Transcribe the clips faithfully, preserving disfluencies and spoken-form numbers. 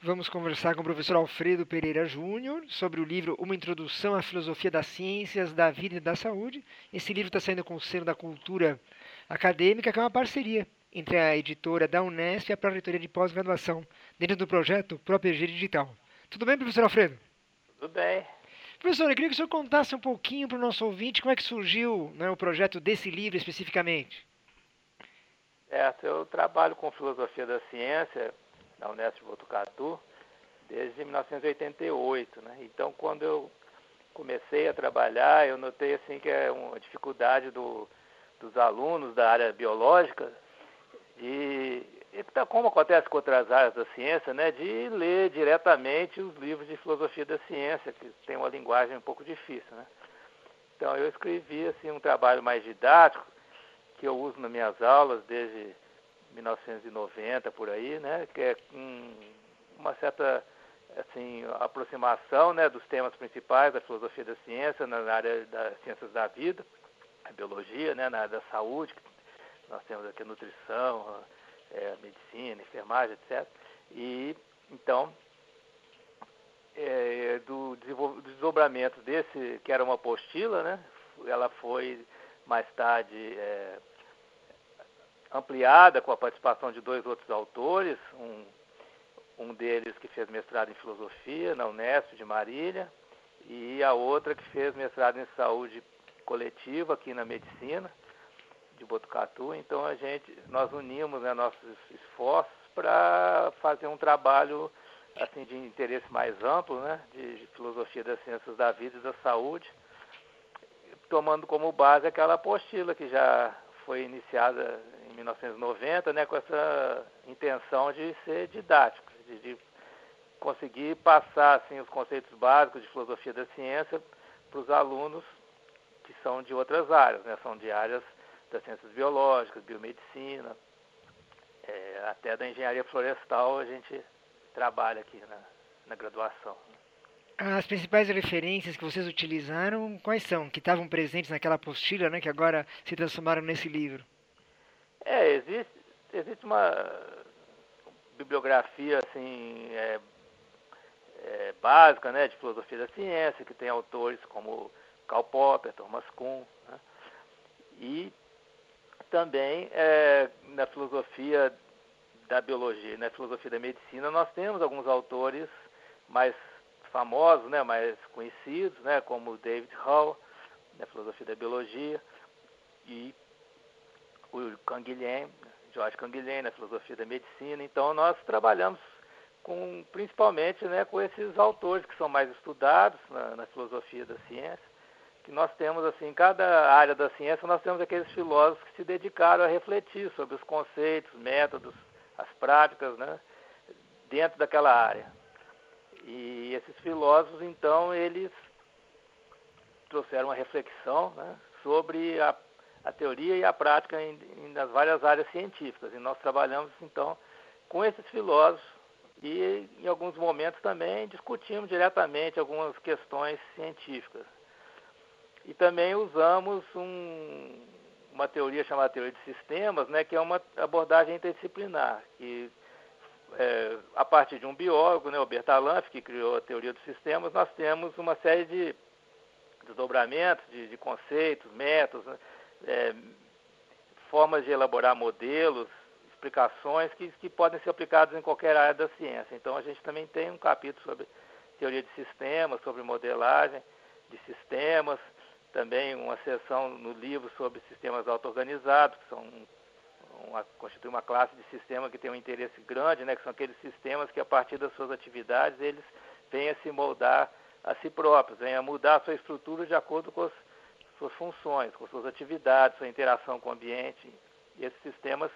Vamos conversar com o professor Alfredo Pereira Júnior sobre o livro Uma Introdução à Filosofia das Ciências, da Vida e da Saúde. Esse livro está saindo com o selo da Cultura Acadêmica, que é uma parceria entre a editora da Unesp e a Pró-Reitoria de Pós-Graduação, dentro do projeto Propeger Digital. Tudo bem, professor Alfredo? Tudo bem. Professor, eu queria que o senhor contasse um pouquinho para o nosso ouvinte como é que surgiu, né, o projeto desse livro especificamente. Certo, eu trabalho com filosofia da ciência na Unesp de Botucatu desde mil novecentos e oitenta e oito, né? Então, quando eu comecei a trabalhar, eu notei assim que é uma dificuldade do, dos alunos da área biológica de, como acontece com outras áreas da ciência, né, de ler diretamente os livros de filosofia da ciência, que tem uma linguagem um pouco difícil, né? Então, eu escrevi assim um trabalho mais didático que eu uso nas minhas aulas desde mil novecentos e noventa, por aí, né, que é um, uma certa assim, aproximação, né, dos temas principais da filosofia da ciência na área das ciências da vida, a biologia, né, na área da saúde, nós temos aqui a nutrição, é, a medicina, a enfermagem, etcétera. E, então, é, do, do desdobramento desse, que era uma apostila, né, ela foi mais tarde é, ampliada com a participação de dois outros autores, um, um deles que fez mestrado em filosofia na Unesp de Marília e a outra que fez mestrado em saúde coletiva aqui na medicina de Botucatu. Então a gente, nós unimos, né, nossos esforços para fazer um trabalho assim de interesse mais amplo, né, de, de filosofia das ciências da vida e da saúde, tomando como base aquela apostila que já foi iniciada em mil novecentos e noventa, né, com essa intenção de ser didático, de, de conseguir passar assim, os conceitos básicos de filosofia da ciência para os alunos que são de outras áreas, né, são de áreas das ciências biológicas, biomedicina, é, até da engenharia florestal a gente trabalha aqui na, na graduação. As principais referências que vocês utilizaram, quais são? Que estavam presentes naquela apostila, né, que agora se transformaram nesse livro? É, existe, existe uma bibliografia assim, é, é, básica, né, de filosofia da ciência, que tem autores como Karl Popper, Thomas Kuhn, né, e também é, na filosofia da biologia, na filosofia da medicina, nós temos alguns autores mais famosos, né, mais conhecidos, né, como David Hall, na filosofia da biologia, e o Canguilhem, George Canguilhem, na filosofia da medicina. Então, nós trabalhamos com, principalmente, né, com esses autores que são mais estudados na, na filosofia da ciência, que nós temos, assim, em cada área da ciência, nós temos aqueles filósofos que se dedicaram a refletir sobre os conceitos, métodos, as práticas, né, dentro daquela área. E esses filósofos, então, eles trouxeram uma reflexão, né, sobre a, a teoria e a prática em, em, nas várias áreas científicas. E nós trabalhamos, então, com esses filósofos e, em alguns momentos, também discutimos diretamente algumas questões científicas. E também usamos um, uma teoria chamada teoria de sistemas, né, que é uma abordagem interdisciplinar, que É, a partir de um biólogo, né, o Bertalanffy, que criou a teoria dos sistemas, nós temos uma série de desdobramentos, de, de conceitos, métodos, né, é, formas de elaborar modelos, explicações que, que podem ser aplicadas em qualquer área da ciência. Então, a gente também tem um capítulo sobre teoria de sistemas, sobre modelagem de sistemas, também uma seção no livro sobre sistemas auto-organizados, que são Uma, constitui uma classe de sistema que tem um interesse grande, né, que são aqueles sistemas que, a partir das suas atividades, eles vêm a se moldar a si próprios, vêm a mudar a sua estrutura de acordo com as suas funções, com suas atividades, sua interação com o ambiente. E esses sistemas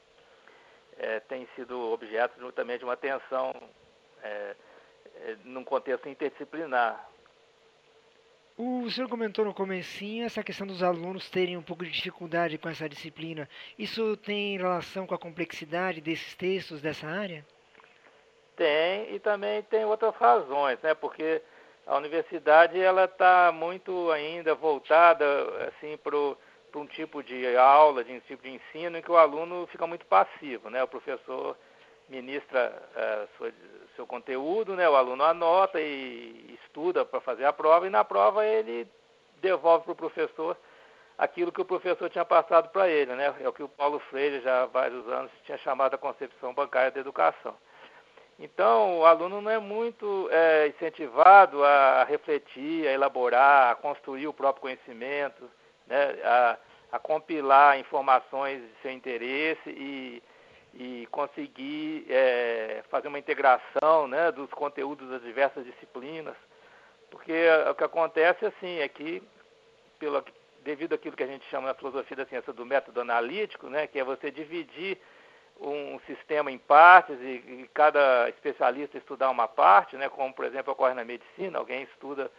é, têm sido objeto também de uma atenção é, é, num contexto interdisciplinar. O senhor comentou no comecinho essa questão dos alunos terem um pouco de dificuldade com essa disciplina. Isso tem relação com a complexidade desses textos dessa área? Tem, e também tem outras razões, né? Porque a universidade ela está muito ainda voltada assim para um tipo de aula, de um tipo de ensino em que o aluno fica muito passivo, né? O professor ministra uh, sua, seu conteúdo, né? O aluno anota e estuda para fazer a prova, e na prova ele devolve para o professor aquilo que o professor tinha passado para ele, né? É o que o Paulo Freire, já há vários anos, tinha chamado a concepção bancária da educação. Então, o aluno não é muito é, incentivado a refletir, a elaborar, a construir o próprio conhecimento, né? a, a compilar informações de seu interesse e, e conseguir é, fazer uma integração, né, dos conteúdos das diversas disciplinas. Porque o que acontece assim, é que, pelo, devido àquilo que a gente chama na filosofia da ciência do método analítico, né, que é você dividir um sistema em partes e, e cada especialista estudar uma parte, né, como, por exemplo, ocorre na medicina, alguém estuda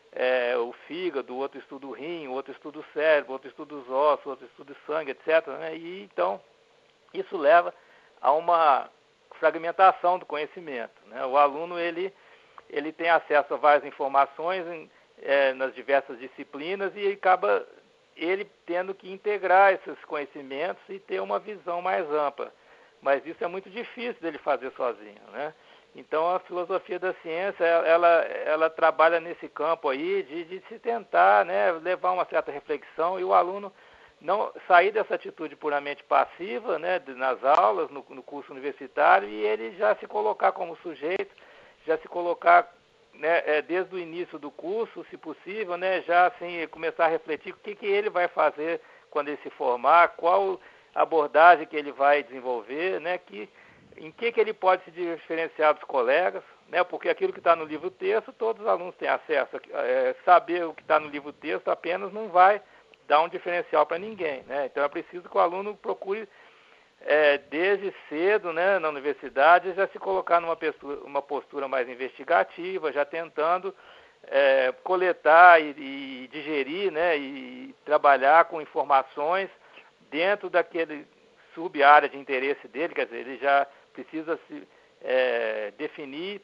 é, o fígado, o outro estuda o rim, o outro estuda o cérebro, o outro estuda os ossos, o outro estuda o sangue, etcétera, né, e então isso leva a uma fragmentação do conhecimento, né? O aluno ele, ele tem acesso a várias informações em, é, nas diversas disciplinas e acaba ele tendo que integrar esses conhecimentos e ter uma visão mais ampla. Mas isso é muito difícil dele fazer sozinho, né? Então, a filosofia da ciência, ela, ela trabalha nesse campo aí de, de se tentar, né, levar uma certa reflexão e o aluno não sair dessa atitude puramente passiva, né, nas aulas, no, no curso universitário, e ele já se colocar como sujeito, já se colocar, né, é, desde o início do curso, se possível, né, já assim, começar a refletir o que, que ele vai fazer quando ele se formar, qual abordagem que ele vai desenvolver, né, que, em que, que ele pode se diferenciar dos colegas, né, porque aquilo que está no livro-texto, todos os alunos têm acesso. É, saber o que está no livro-texto apenas não vai dar um diferencial para ninguém, né? Então é preciso que o aluno procure, é, desde cedo, né, na universidade, já se colocar numa postura, uma postura mais investigativa, já tentando é, coletar e, e digerir, né, e trabalhar com informações dentro daquele sub-área de interesse dele, quer dizer, ele já precisa se é, definir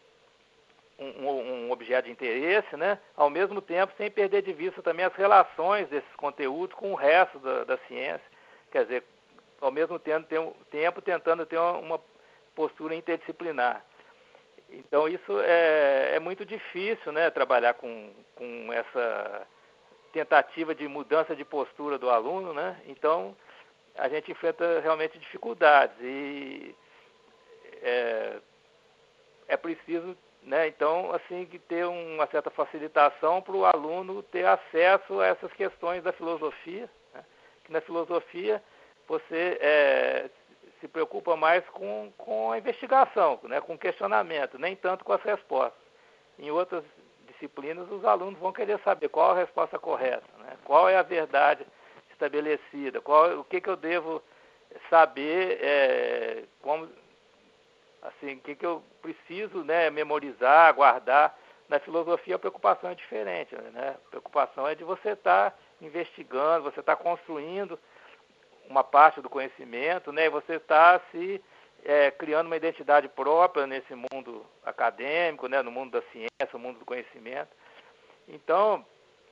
Um, um objeto de interesse, né? Ao mesmo tempo sem perder de vista também as relações desses conteúdos com o resto da, da ciência, quer dizer, ao mesmo tempo, ter um, tempo tentando ter uma, uma postura interdisciplinar. Então isso é, é muito difícil, né, trabalhar com, com essa tentativa de mudança de postura do aluno, né? Então a gente enfrenta realmente dificuldades e é, é preciso, né, então, assim, que ter uma certa facilitação para o aluno ter acesso a essas questões da filosofia, né, que na filosofia você é, se preocupa mais com, com a investigação, né, com o questionamento, nem tanto com as respostas. Em outras disciplinas, os alunos vão querer saber qual a resposta correta, né, qual é a verdade estabelecida, qual, o que, que eu devo saber, é, como... Assim, o que, que eu preciso, né, memorizar, guardar. Na filosofia a preocupação é diferente, né? A preocupação é de você estar tá investigando, você está construindo uma parte do conhecimento, né? E você está se é, criando uma identidade própria nesse mundo acadêmico, né? No mundo da ciência, no mundo do conhecimento. Então,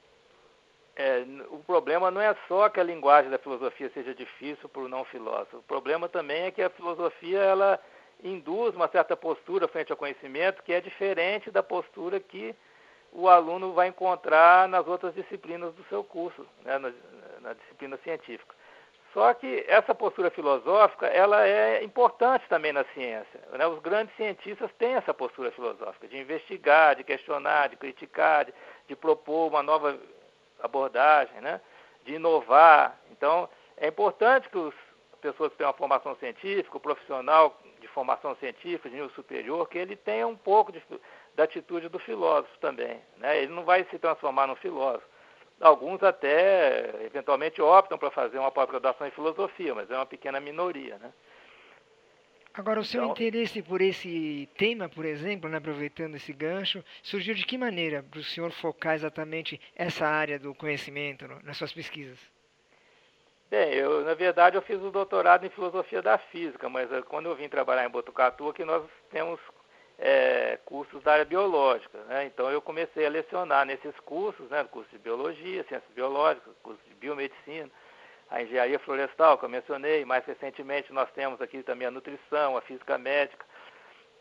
é, o problema não é só que a linguagem da filosofia seja difícil para o não filósofo. O problema também é que a filosofia, ela induz uma certa postura frente ao conhecimento que é diferente da postura que o aluno vai encontrar nas outras disciplinas do seu curso, né, na, na disciplina científica. Só que essa postura filosófica, ela é importante também na ciência, né? Os grandes cientistas têm essa postura filosófica, de investigar, de questionar, de criticar, de, de propor uma nova abordagem, né, de inovar. Então, é importante que os pessoas que têm uma formação científica, o profissional de formação científica, de nível superior, que ele tenha um pouco de, da atitude do filósofo também, né? Ele não vai se transformar num filósofo. Alguns até, eventualmente, optam para fazer uma pós-graduação em filosofia, mas é uma pequena minoria, né? Agora, o seu Então, interesse por esse tema, por exemplo, né, aproveitando esse gancho, surgiu de que maneira para o senhor focar exatamente essa área do conhecimento no, nas suas pesquisas? Bem, eu, na verdade, eu fiz o doutorado em filosofia da física, mas uh, quando eu vim trabalhar em Botucatu, aqui nós temos é, cursos da área biológica, né? Então eu comecei a lecionar nesses cursos, né, curso de biologia, ciências biológicas, curso de biomedicina, a engenharia florestal, que eu mencionei. Mais recentemente nós temos aqui também a nutrição, a física médica.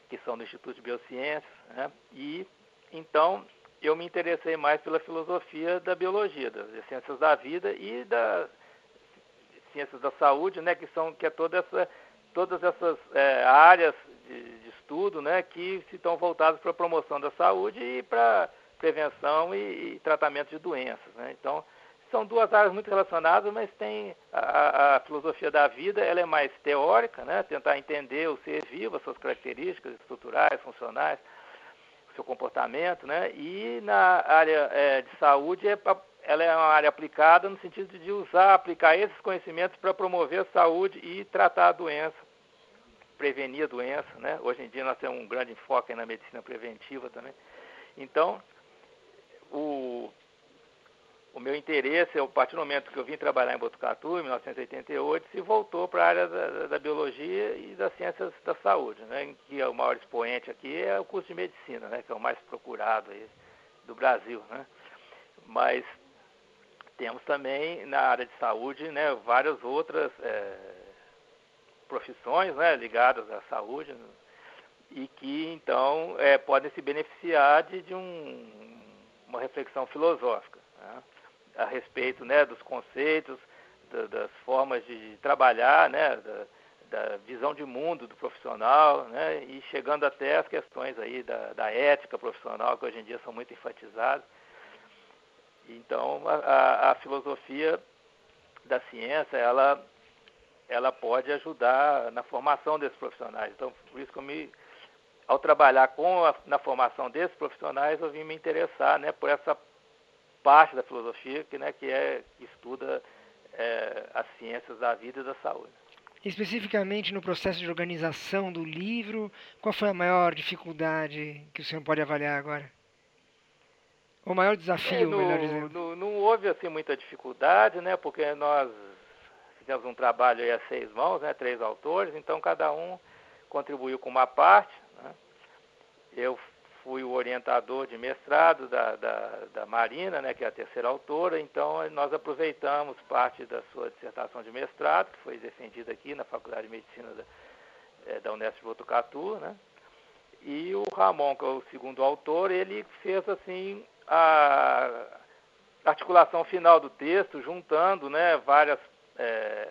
que são do Instituto de Biociências, né? E então eu me interessei mais pela filosofia da biologia, das ciências da vida e das ciências da saúde, né? Que são que é toda essa, todas essas é, áreas de, de estudo, né? Que se estão voltadas para a promoção da saúde e para prevenção e, e tratamento de doenças, né? Então são duas áreas muito relacionadas, mas tem a, a filosofia da vida, ela é mais teórica, né? Tentar entender o ser vivo, as suas características estruturais, funcionais, o seu comportamento, né? E na área é, de saúde, é, ela é uma área aplicada no sentido de usar, aplicar esses conhecimentos para promover a saúde e tratar a doença, prevenir a doença, né? Hoje em dia nós temos um grande enfoque na medicina preventiva também. Então, o O meu interesse, a partir do momento que eu vim trabalhar em Botucatu, em mil novecentos e oitenta e oito, se voltou para a área da, da biologia e das ciências da saúde, né, em que o maior expoente aqui é o curso de medicina, né, que é o mais procurado aí do Brasil, né. Mas temos também na área de saúde, né, várias outras é, profissões, né, ligadas à saúde, né, e que então é, podem se beneficiar de, de um, uma reflexão filosófica, né, a respeito, né, dos conceitos, da, das formas de trabalhar, né, da, da visão de mundo do profissional, né, e chegando até as questões aí da, da ética profissional, que hoje em dia são muito enfatizadas. Então, a, a filosofia da ciência, ela, ela pode ajudar na formação desses profissionais. Então, por isso que eu me, ao trabalhar com a, na formação desses profissionais, eu vim me interessar, né, por essa parte da filosofia que, né, que, é, que estuda é, as ciências da vida e da saúde. Especificamente no processo de organização do livro, qual foi a maior dificuldade que o senhor pode avaliar agora? O maior É, desafio, melhor no, dizendo. no, não houve assim muita dificuldade, né, porque nós fizemos um trabalho aí a seis mãos, né, três autores, então cada um contribuiu com uma parte, né. Eu fui o orientador de mestrado da, da, da Marina, né, que é a terceira autora, então nós aproveitamos parte da sua dissertação de mestrado, que foi defendida aqui na Faculdade de Medicina da, é, da Unesp de Botucatu, né, e o Ramon, que é o segundo autor, ele fez assim a articulação final do texto, juntando, né, várias, é,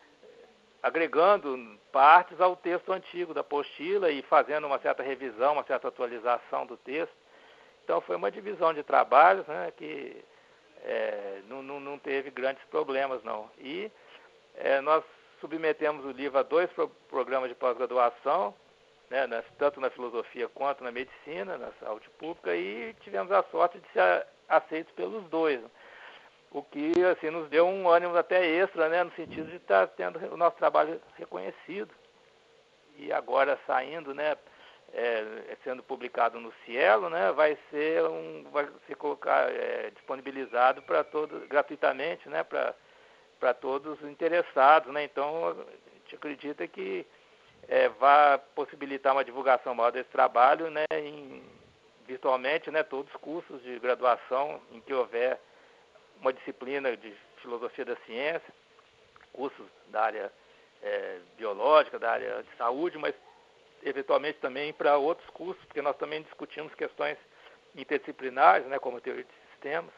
agregando partes ao texto antigo da apostila e fazendo uma certa revisão, uma certa atualização do texto. Então foi uma divisão de trabalhos, né, que é, não, não, não teve grandes problemas, não. E é, nós submetemos o livro a dois pro, programas de pós-graduação, né, nas, tanto na filosofia quanto na medicina, na saúde pública, e tivemos a sorte de ser aceitos pelos dois. O que assim, nos deu um ânimo até extra, né, no sentido de estar tendo o nosso trabalho reconhecido. E agora saindo, né, é, sendo publicado no Cielo, né, vai ser um, vai ser colocar, é, disponibilizado para todos gratuitamente, né, para para todos os interessados, né. Então a gente acredita que é, vai possibilitar uma divulgação maior desse trabalho, né, em, virtualmente, né, todos os cursos de graduação em que houver uma disciplina de filosofia da ciência, cursos da área é, biológica, da área de saúde, mas eventualmente também para outros cursos, porque nós também discutimos questões interdisciplinares, né, como teoria de sistemas,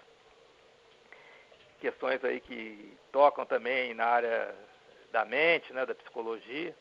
questões aí que tocam também na área da mente, né, da psicologia.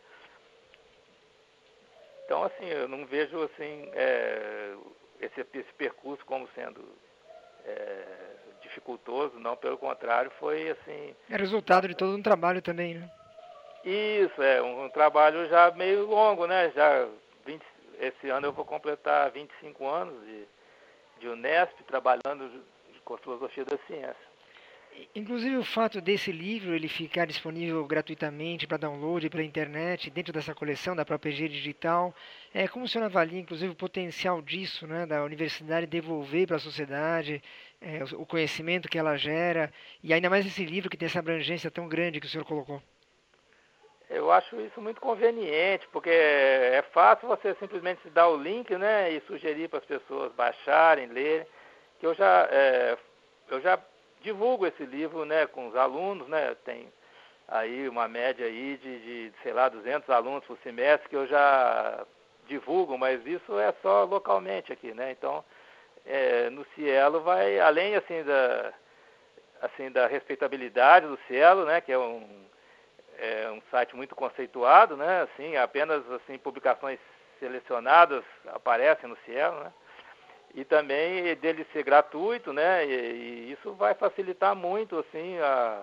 Então, assim, eu não vejo assim, é, esse, esse percurso como sendo é, dificultoso, não, pelo contrário, foi assim... É resultado de todo um trabalho também, né? Isso, é um, um trabalho já meio longo, né? Já vinte, esse ano eu vou completar vinte e cinco anos de, de Unesp, trabalhando com a filosofia da ciência. Inclusive o fato desse livro ele ficar disponível gratuitamente para download pela internet, dentro dessa coleção da própria E G Digital, é, como o senhor avalia, inclusive, o potencial disso, né, da universidade devolver para a sociedade é, o conhecimento que ela gera, e ainda mais esse livro que tem essa abrangência tão grande que o senhor colocou? Eu acho isso muito conveniente, porque é fácil você simplesmente dar o link, né, e sugerir para as pessoas baixarem, lerem, que eu já, é, eu já divulgo esse livro, né, com os alunos, né, tem aí uma média aí de, de, sei lá, duzentos alunos por semestre, que eu já divulgam, mas isso é só localmente aqui, né? Então, é, no Cielo vai, além assim da, assim, da respeitabilidade do Cielo, né? Que é um, é um site muito conceituado, né? Assim, apenas assim, publicações selecionadas aparecem no Cielo, né? E também dele ser gratuito, né? E, e isso vai facilitar muito assim a,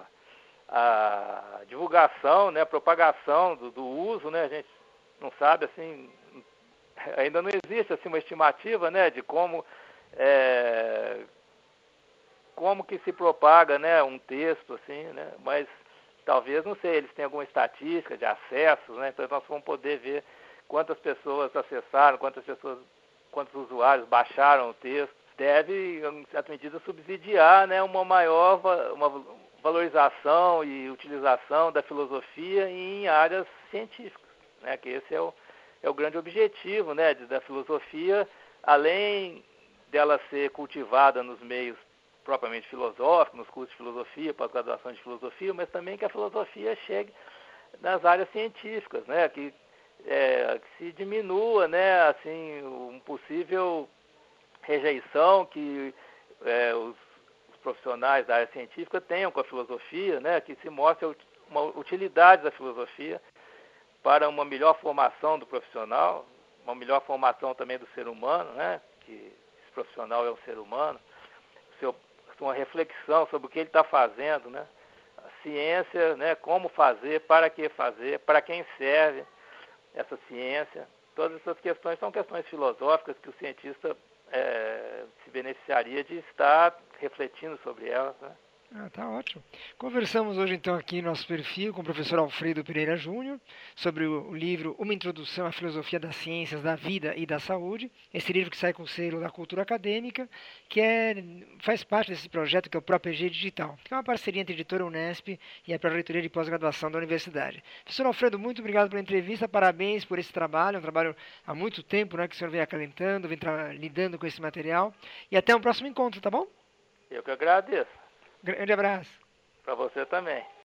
a divulgação, né? A propagação do, do uso, né? A gente não sabe assim, ainda não existe assim uma estimativa, né? De como é, como que se propaga, né? Um texto assim, né? Mas talvez, não sei, eles têm alguma estatística de acessos, né? Então nós vamos poder ver quantas pessoas acessaram, quantas pessoas, quantos usuários baixaram o texto. Deve, em certa medida, subsidiar, né, uma maior uma valorização e utilização da filosofia em áreas científicas, né? Que esse é o, é o grande objetivo, né, da filosofia, além dela ser cultivada nos meios propriamente filosóficos, nos cursos de filosofia, pós-graduação de filosofia, mas também que a filosofia chegue nas áreas científicas, né? Que, é, que se diminua, né? Assim, um possível rejeição que é, os, os profissionais da área científica tenham com a filosofia, né? Que se mostre uma utilidade da filosofia para uma melhor formação do profissional, uma melhor formação também do ser humano, né? Que esse profissional é um ser humano, seu uma reflexão sobre o que ele está fazendo, né? A ciência, né? Como fazer, para que fazer, para quem serve essa ciência. Todas essas questões são questões filosóficas que o cientista é, se beneficiaria de estar refletindo sobre elas, né? Ah, tá ótimo. Conversamos hoje então aqui no nosso perfil com o professor Alfredo Pereira Júnior sobre o livro Uma Introdução à Filosofia das Ciências, da Vida e da Saúde. Esse livro que sai com o selo da Cultura Acadêmica, que é, faz parte desse projeto que é o Pro A P G Digital, que é uma parceria entre a editora Unesp e a Pró-Reitoria de Pós-Graduação da Universidade. Professor Alfredo, muito obrigado pela entrevista, parabéns por esse trabalho, é um trabalho há muito tempo, né, que o senhor vem acalentando, vem lidando com esse material, e até um próximo encontro, tá bom? Eu que agradeço. Grande abraço. Para você também.